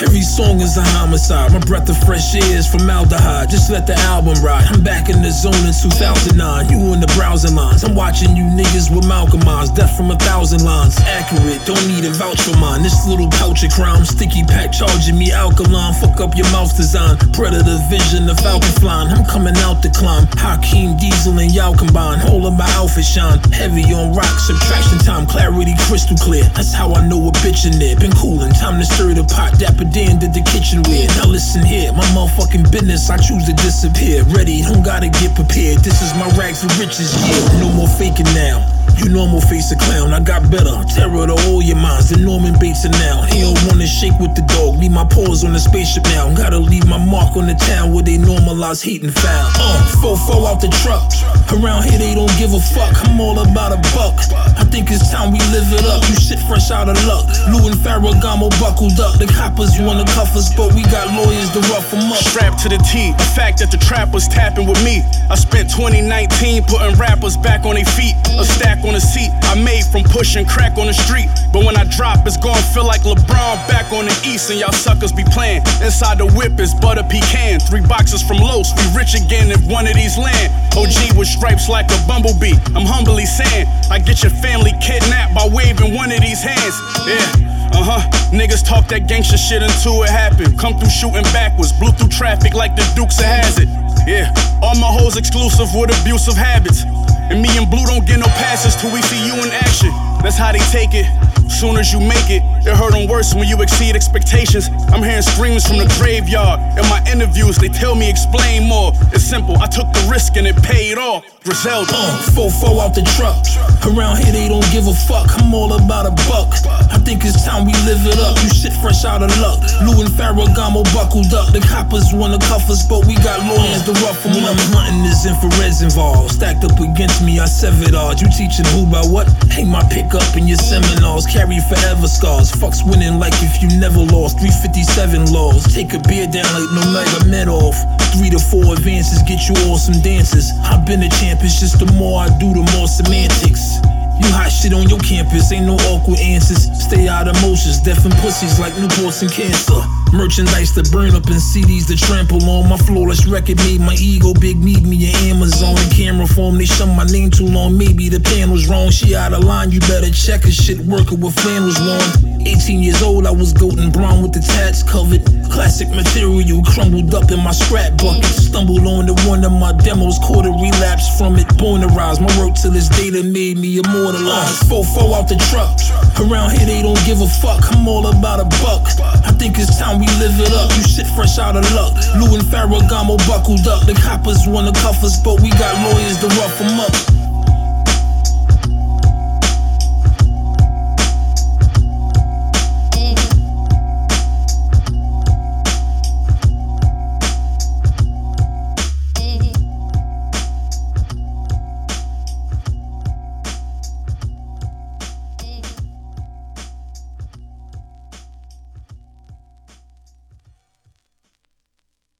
Every song is a homicide. My breath of fresh air is formaldehyde. Just let the album ride. I'm back in the zone in 2009. You in the browsing lines. I'm watching you niggas with Malcolm eyes. Death from 1,000 lines. Accurate, don't need a vouch for mine. This little pouch of crime. Sticky pack charging me alkaline. Fuck up your mouth design. Predator vision, the falcon flying. I'm coming out to climb. Hakeem, Diesel, and y'all combine. All of my outfit shine. Heavy on rock, subtraction time. Clarity crystal clear. That's how I know a bitch in there. Been coolin', time to stir the pot. Dapper Dan did the kitchenware. Now listen here, my motherfucking business. I choose to disappear. Ready, don't gotta get prepared. This is my rags to riches, yeah. No more faking now. You normal face a clown, I got better. Terror to all your minds, the Norman Bates are now. He don't wanna shake with the dog, leave my paws on the spaceship now. Gotta leave my mark on the town where they normalize hate and foul. Fofo out the truck, around here they don't give a fuck. I'm all about a buck, I think it's time we live it up. You shit fresh out of luck, Lou and Ferragamo buckled up. The coppers wanna cuff us, but we got lawyers to rough them up. Strapped to the T, the fact that the trap was tapping with me. I spent 2019 putting rappers back on their feet. A stack on the seat I made from pushing crack on the street. But when I drop, it's gonna feel like LeBron back on the East. And y'all suckers be playing. Inside the whip is butter pecan. 3 boxes from Los, we rich again if one of these land. OG with stripes like a bumblebee. I'm humbly saying, I get your family kidnapped by waving one of these hands. Yeah. Niggas talk that gangsta shit until it happened. Come through shooting backwards, blew through traffic like the Dukes of Hazzard. Yeah, all my hoes exclusive with abusive habits. And me and Blue don't get no passes till we see you in action. That's how they take it. Soon as you make it, it hurt them worse when you exceed expectations. I'm hearing screams from the graveyard. In my interviews, they tell me explain more. It's simple, I took the risk and it paid off. Griselda. Fofo out the truck, around here they don't give a fuck. I'm all about a buck, I think it's time we live it up. You shit fresh out of luck, Lou and Ferragamo buckled up. The coppers wanna cuff us, but we got lawyers to rough them up. I'm hunting, this infrared's involved. Stacked up against me, I severed odds. You teaching who by what? Hang my pickup in your seminars. Carry forever scars. Fucks winning like if you never lost. 357 laws. Take a beer down like no Mega Medoff. 3 to 4 advances get you all some dances. I've been a champ, it's just the more I do, the more semantics. You hot shit on your campus, ain't no awkward answers. Stay out of motions, deaf and pussies like Newports and cancer. Merchandise to burn up and CDs to trample on. My flawless record made my ego big, need me an Amazon. In camera form, they shun my name too long. Maybe the panel's wrong, she out of line, you better check her shit worker with flannels long. 18 years old, I was golden brown with the tats covered. Classic material crumbled up in my scrap bucket. Stumbled onto one of my demos, caught a relapse from it. Born to rise, my work to this day that made me immortalized. Fofo out the truck, around here they don't give a fuck. I'm all about a buck, I think it's time we live it up. You shit fresh out of luck, Lou and Ferragamo buckled up. The coppers wanna cuff us, but we got lawyers to rough them up.